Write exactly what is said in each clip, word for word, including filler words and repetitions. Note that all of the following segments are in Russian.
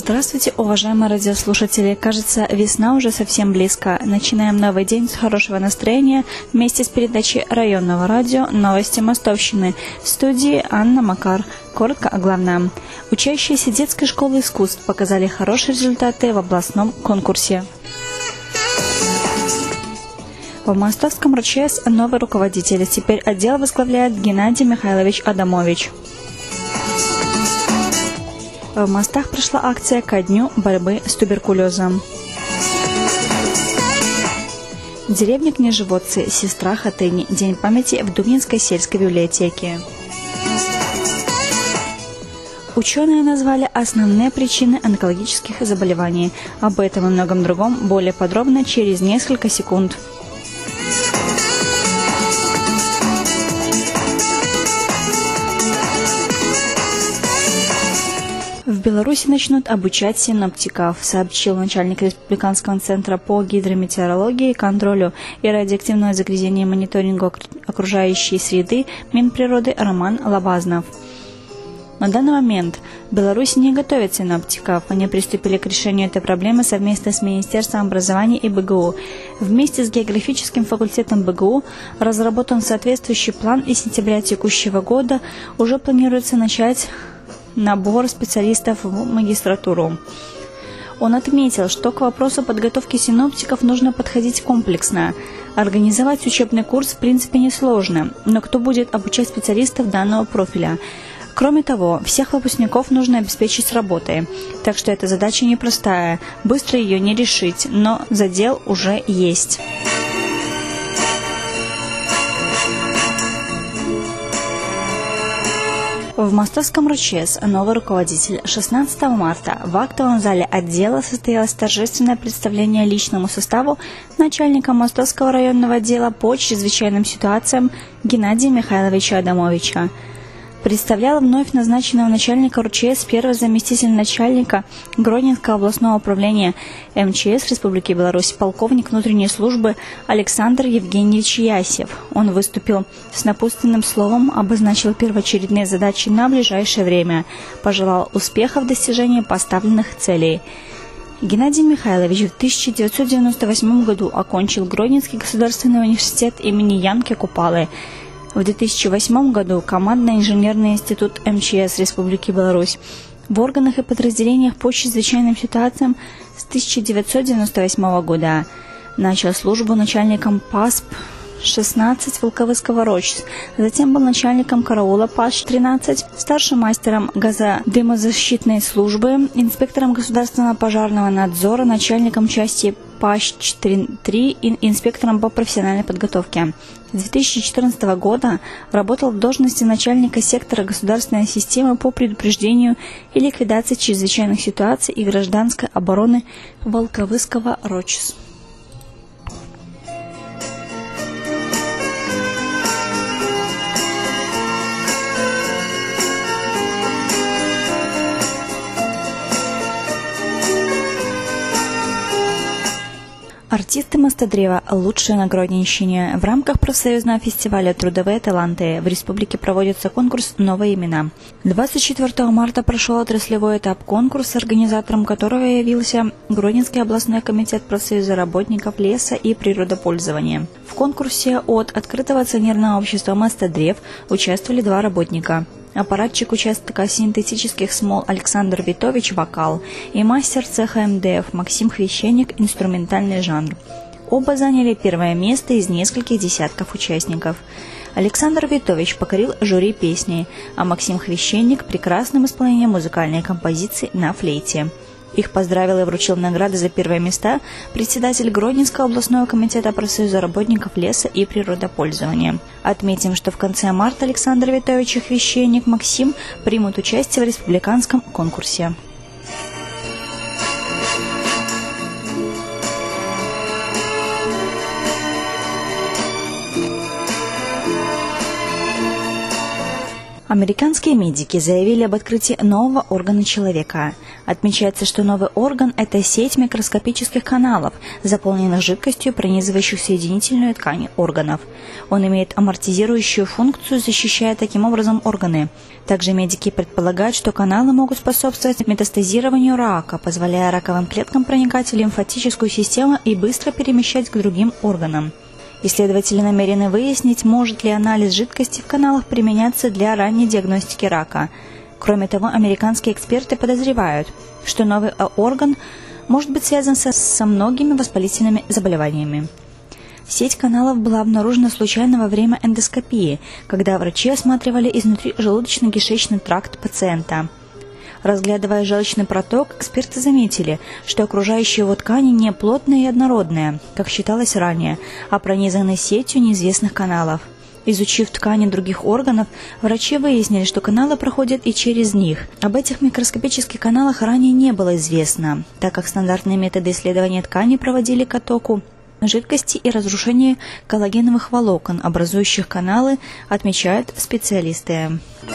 Здравствуйте, уважаемые радиослушатели. Кажется, весна уже совсем близко. Начинаем новый день с хорошего настроения вместе с передачей районного радио «Новости Мостовщины». В студии Анна Макар. Коротко о главном. Учащиеся детской школы искусств показали хорошие результаты в областном конкурсе. В Мостовском РЧС новый руководитель. Теперь отдел возглавляет Геннадий Михайлович Адамович. В Мостах прошла акция ко дню борьбы с туберкулезом. Деревня Княжеводцы, сестра Хатыни. День памяти в Дубнинской сельской библиотеке. Ученые назвали основные причины онкологических заболеваний. Об этом и многом другом более подробно через несколько секунд. В Беларуси начнут обучать синоптиков, сообщил начальник Республиканского центра по гидрометеорологии, контролю и радиоактивного загрязнения и мониторингу окружающей среды Минприроды Роман Лобазнов. На данный момент в Беларуси не готовят синоптиков. Они приступили к решению этой проблемы совместно с Министерством образования и БГУ. Вместе с географическим факультетом БГУ разработан соответствующий план, и с сентября текущего года уже планируется начать набор специалистов в магистратуру. Он отметил, что к вопросу подготовки синоптиков нужно подходить комплексно. Организовать учебный курс в принципе несложно, но кто будет обучать специалистов данного профиля? Кроме того, всех выпускников нужно обеспечить работой, так что эта задача непростая, быстро ее не решить, но задел уже есть. В Мостовском РЧС новый руководитель. шестнадцатого марта в актовом зале отдела состоялось торжественное представление личному составу начальника Мостовского районного отдела по чрезвычайным ситуациям Геннадия Михайловича Адамовича. Представлял вновь назначенного начальника РЧС первый заместитель начальника Гродненского областного управления МЧС Республики Беларусь, полковник внутренней службы Александр Евгеньевич Ясев. Он выступил с напутственным словом, обозначил первоочередные задачи на ближайшее время, пожелал успеха в достижении поставленных целей. Геннадий Михайлович в тысяча девятьсот девяносто восьмом году окончил Гродненский государственный университет имени Янки Купалы. В две тысячи восьмом году командно-инженерный институт МЧС Республики Беларусь. В органах и подразделениях по чрезвычайным ситуациям с тысяча девятьсот девяносто восьмого года. Начал службу начальником ПАСП шестнадцать Волковыского РОЧС. Затем был начальником караула ПАС тринадцать, старшим мастером газодымозащитной службы, инспектором государственного пожарного надзора, начальником части ПАС три и инспектором по профессиональной подготовке. С две тысячи четырнадцатого года работал в должности начальника сектора государственной системы по предупреждению и ликвидации чрезвычайных ситуаций и гражданской обороны Волковыского РОЧС. Артисты Мостодрева лучшие на Гродненщине. В рамках профсоюзного фестиваля «Трудовые таланты» в республике проводится конкурс «Новые имена». двадцать четвёртого марта прошел отраслевой этап конкурса, организатором которого явился Гродненский областной комитет профсоюза работников леса и природопользования. В конкурсе от открытого акционерного общества «Мостодрев» участвовали два работника. Аппаратчик участка синтетических смол Александр Витович «Вокал» и мастер цеха эм дэ эф Максим Хвещенник «Инструментальный жанр». Оба заняли первое место из нескольких десятков участников. Александр Витович покорил жюри песни, а Максим Хвещенник – прекрасным исполнением музыкальной композиции на флейте. Их поздравил и вручил награды за первые места председатель Гродненского областного комитета профсоюза работников леса и природопользования. Отметим, что в конце марта Александр Витович и Хвещенник Максим примут участие в республиканском конкурсе. Американские медики заявили об открытии нового органа человека. Отмечается, что новый орган – это сеть микроскопических каналов, заполненных жидкостью, пронизывающих соединительную ткань органов. Он имеет амортизирующую функцию, защищая таким образом органы. Также медики предполагают, что каналы могут способствовать метастазированию рака, позволяя раковым клеткам проникать в лимфатическую систему и быстро перемещать к другим органам. Исследователи намерены выяснить, может ли анализ жидкости в каналах применяться для ранней диагностики рака. Кроме того, американские эксперты подозревают, что новый орган может быть связан со, со многими воспалительными заболеваниями. Сеть каналов была обнаружена случайно во время эндоскопии, когда врачи осматривали изнутри желудочно-кишечный тракт пациента. Разглядывая желчный проток, эксперты заметили, что окружающие его ткани не плотные и однородные, как считалось ранее, а пронизаны сетью неизвестных каналов. Изучив ткани других органов, врачи выяснили, что каналы проходят и через них. Об этих микроскопических каналах ранее не было известно, так как стандартные методы исследования ткани проводили к оттоку жидкости и разрушению коллагеновых волокон, образующих каналы, отмечают специалисты.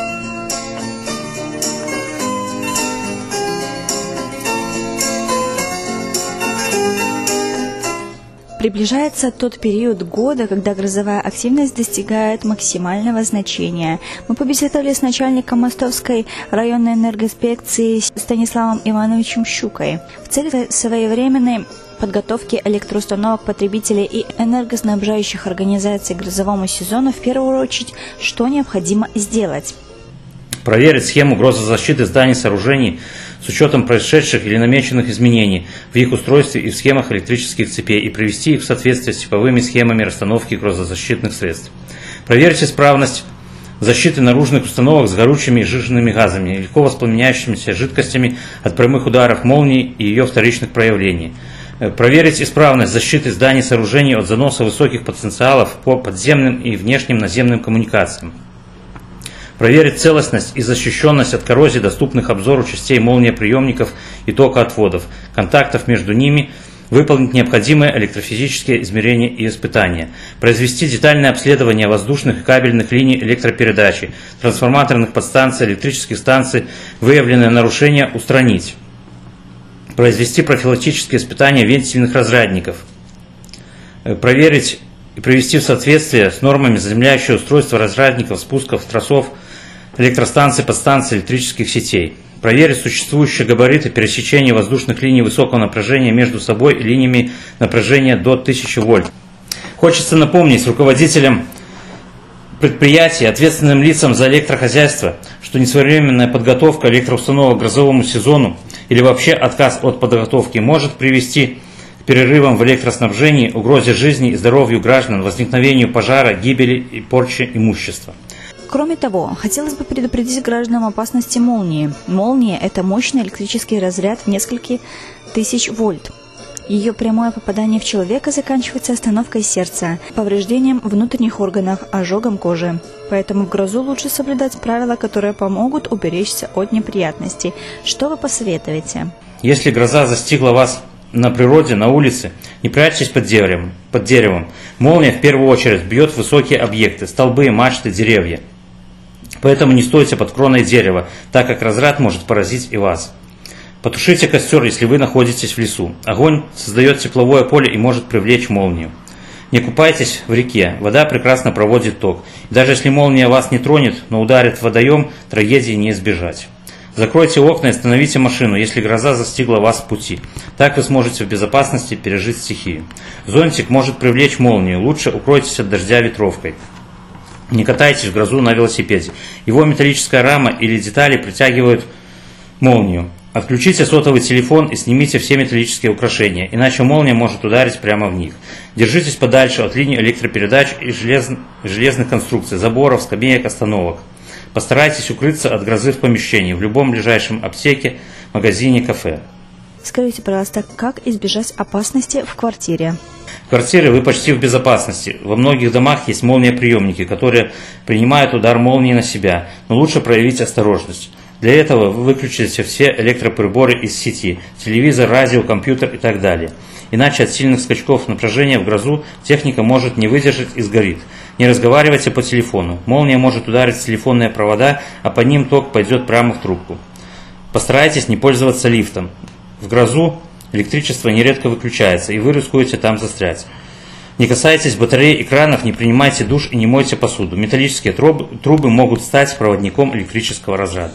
Приближается тот период года, когда грозовая активность достигает максимального значения. Мы побеседовали с начальником Мостовской районной энергоинспекции Станиславом Ивановичем Щукой. В целях своевременной подготовки электроустановок потребителей и энергоснабжающих организаций к грозовому сезону в первую очередь, что необходимо сделать? Проверить схему грозозащиты зданий и сооружений с учетом происшедших или намеченных изменений в их устройстве и в схемах электрических цепей и привести их в соответствие с типовыми схемами расстановки грозозащитных средств. Проверить исправность защиты наружных установок с горючими и сжиженными газами, легко воспламеняющимися жидкостями от прямых ударов молнии и ее вторичных проявлений. Проверить исправность защиты зданий и сооружений от заноса высоких потенциалов по подземным и внешним наземным коммуникациям. Проверить целостность и защищенность от коррозии доступных обзору частей молниеприемников и токоотводов, контактов между ними, выполнить необходимые электрофизические измерения и испытания, произвести детальное обследование воздушных и кабельных линий электропередачи, трансформаторных подстанций, электрических станций, выявленные нарушения устранить, произвести профилактические испытания вентильных разрядников, проверить и привести в соответствие с нормами заземляющего устройства разрядников, спусков, тросов, электростанций, подстанций, электрических сетей. Проверить существующие габариты пересечения воздушных линий высокого напряжения между собой и линиями напряжения до тысячи вольт. Хочется напомнить руководителям предприятий, ответственным лицам за электрохозяйство, что несвоевременная подготовка электроустановок к грозовому сезону или вообще отказ от подготовки может привести к перерывам в электроснабжении, угрозе жизни и здоровью граждан, возникновению пожара, гибели и порче имущества. Кроме того, хотелось бы предупредить граждан об опасности молнии. Молния – это мощный электрический разряд в несколько тысяч вольт. Ее прямое попадание в человека заканчивается остановкой сердца, повреждением внутренних органов, ожогом кожи. Поэтому в грозу лучше соблюдать правила, которые помогут уберечься от неприятностей. Что вы посоветуете? Если гроза застигла вас на природе, на улице, не прячьтесь под деревом. Под деревом. Молния в первую очередь бьет в высокие объекты, столбы, мачты, деревья. Поэтому не стойте под кроной дерева, так как разряд может поразить и вас. Потушите костер, если вы находитесь в лесу. Огонь создает тепловое поле и может привлечь молнию. Не купайтесь в реке, вода прекрасно проводит ток. И даже если молния вас не тронет, но ударит в водоем, трагедии не избежать. Закройте окна и остановите машину, если гроза застигла вас в пути. Так вы сможете в безопасности пережить стихию. Зонтик может привлечь молнию, лучше укройтесь от дождя ветровкой. Не катайтесь в грозу на велосипеде. Его металлическая рама или детали притягивают молнию. Отключите сотовый телефон и снимите все металлические украшения, иначе молния может ударить прямо в них. Держитесь подальше от линий электропередач и желез... железных конструкций, заборов, скамеек, остановок. Постарайтесь укрыться от грозы в помещении, в любом ближайшем аптеке, магазине, кафе. Скажите, пожалуйста, как избежать опасности в квартире? В квартире вы почти в безопасности. Во многих домах есть молниеприемники, которые принимают удар молнии на себя, но лучше проявить осторожность. Для этого вы выключите все электроприборы из сети, телевизор, радио, компьютер и так далее. иначе от сильных скачков напряжения в грозу техника может не выдержать и сгорит. Не разговаривайте по телефону. Молния может ударить в телефонные провода, а по ним ток пойдет прямо в трубку. Постарайтесь не пользоваться лифтом. В грозу электричество нередко выключается, и вы рискуете там застрять. Не касайтесь батарей и кранов, не принимайте душ и не мойте посуду. Металлические трубы, трубы могут стать проводником электрического разряда.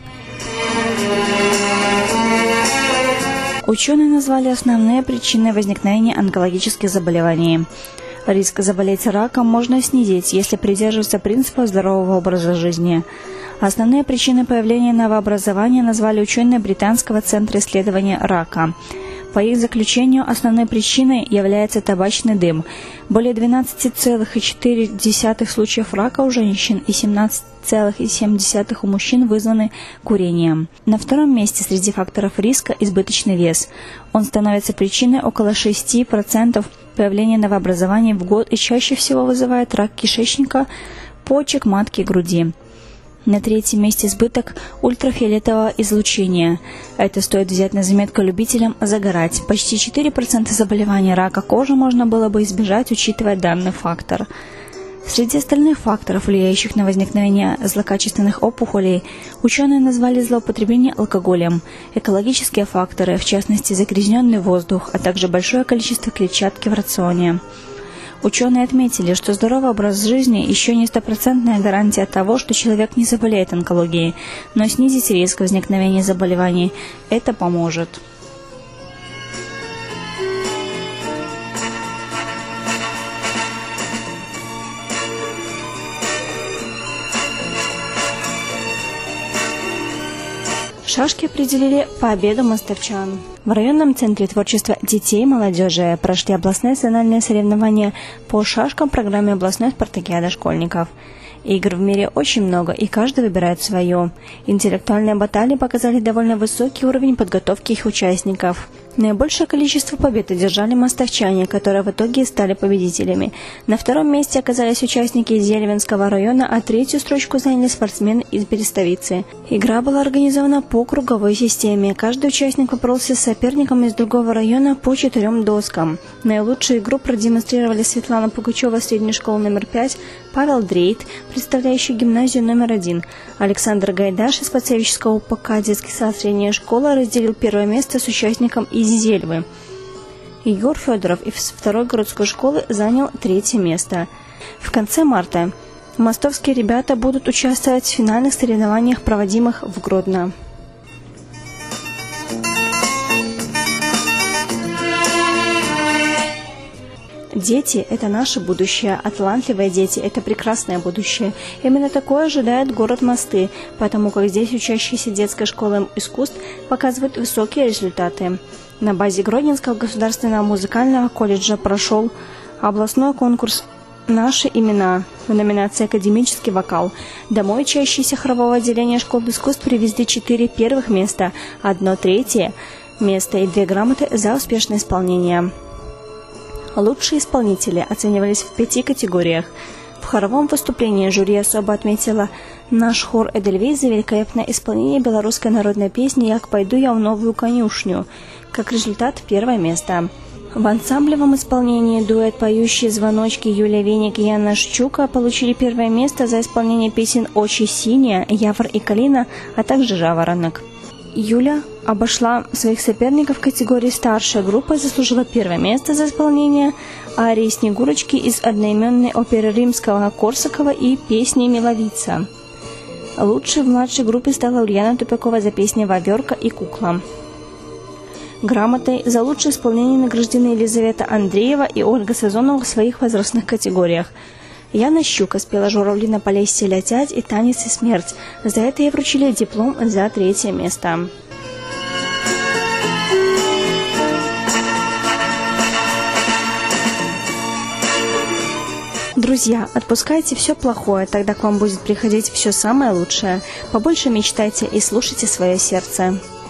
Ученые назвали основные причины возникновения онкологических заболеваний. Риск заболеть раком можно снизить, если придерживаться принципов здорового образа жизни. Основные причины появления новообразования назвали ученые Британского центра исследования рака. По их заключению, основной причиной является табачный дым. Более двенадцать целых четыре десятых случаев рака у женщин и семнадцать целых семь десятых у мужчин вызваны курением. На втором месте среди факторов риска избыточный вес. Он становится причиной около шести процентов появления новообразований в год и чаще всего вызывает рак кишечника, почек, матки и груди. На третьем месте избыток ультрафиолетового излучения. Это стоит взять на заметку любителям загорать. Почти четыре процента заболеваний рака кожи можно было бы избежать, учитывая данный фактор. Среди остальных факторов, влияющих на возникновение злокачественных опухолей, ученые назвали злоупотребление алкоголем, экологические факторы, в частности загрязненный воздух, а также большое количество клетчатки в рационе. Ученые отметили, что здоровый образ жизни еще не стопроцентная гарантия того, что человек не заболеет онкологией, но снизить риск возникновения заболеваний это поможет. Шашки определили победу мостовчан. В районном центре творчества детей и молодежи прошли областные национальные соревнования по шашкам в программе областной спартакиады школьников. Игр в мире очень много, и каждый выбирает свое. Интеллектуальные баталии показали довольно высокий уровень подготовки их участников. Наибольшее количество побед одержали мостовчане, которые в итоге стали победителями. На втором месте оказались участники из Деревенского района, а третью строчку заняли спортсмены из Берестовицы. Игра была организована по круговой системе. Каждый участник поборолся с соперником из другого района по четырем доскам. Наилучшую игру продемонстрировали Светлана Пугачева средней школы номер пять, Павел Дрейт, представляющий гимназию номер один, Александр Гайдаш из Пацевического УПК детский сад средняя школа разделил первое место с участником из Зельвы. Егор Федоров из второй городской школы занял третье место. В конце марта мостовские ребята будут участвовать в финальных соревнованиях, проводимых в Гродно. Дети – это наше будущее, а талантливые дети – это прекрасное будущее. Именно такое ожидает город Мосты, потому как здесь учащиеся детской школы искусств показывают высокие результаты. На базе Гродненского государственного музыкального колледжа прошел областной конкурс «Наши имена» в номинации «Академический вокал». Домой учащиеся хорового отделения школ искусств привезли четыре первых места, одно третье место и две грамоты за успешное исполнение. Лучшие исполнители оценивались в пяти категориях. В хоровом выступлении жюри особо отметила наш хор «Эдельвейс» за великолепное исполнение белорусской народной песни «Як пойду я в новую конюшню». Как результат, первое место. В ансамблевом исполнении дуэт «Поющие звоночки» Юлия Веник и Яна Щука получили первое место за исполнение песен «Очи синяя», «Явор и калина», а также «Жаворонок». Юля обошла своих соперников в категории «Старшая группа», заслужила первое место за исполнение арии «Снегурочки» из одноименной оперы Римского-Корсакова и песни «Миловица». Лучшей в младшей группе стала Ульяна Тупякова за песни «Ваверка» и «Кукла». Грамотой за лучшее исполнение награждены Елизавета Андреева и Ольга Сазонова в своих возрастных категориях. Яна Щука спела «Журавли на Полесье летять» и «Танец и смерть». За это ей вручили диплом за третье место. Друзья, отпускайте все плохое, тогда к вам будет приходить все самое лучшее. Побольше мечтайте и слушайте свое сердце.